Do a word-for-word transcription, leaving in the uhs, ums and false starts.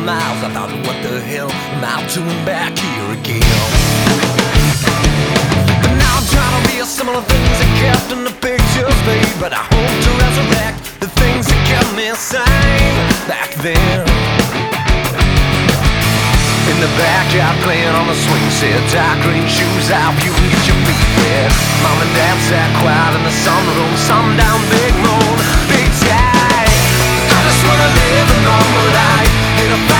miles. I thought, what the hell am I doing back here again? But now I'm trying to be some of the things I kept in the pictures, babe. But I hope to resurrect the things that kept me sane back then. In the backyard playing on the swing set, dark green shoes out, you can get your feet wet. Mom and dad sat quiet in the sunroom, sundown, big moon, big sky. I just wanna live a normal life.